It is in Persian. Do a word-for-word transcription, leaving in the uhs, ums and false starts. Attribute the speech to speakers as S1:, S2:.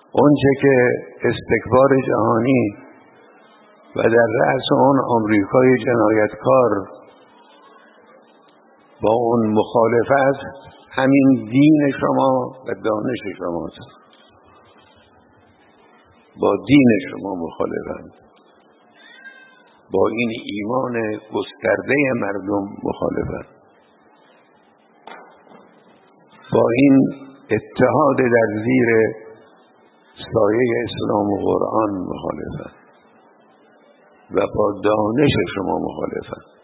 S1: اونچه که استکبار جهانی و در رأس اون آمریکای جنایتکار با اون مخالفت همین دین شما و دانش شماست. با دین شما مخالفند، با این ایمان گسترده مردم مخالفند، با این اتحاد در زیر سایه اسلام و قرآن مخالفند و با دانش شما مخالفند.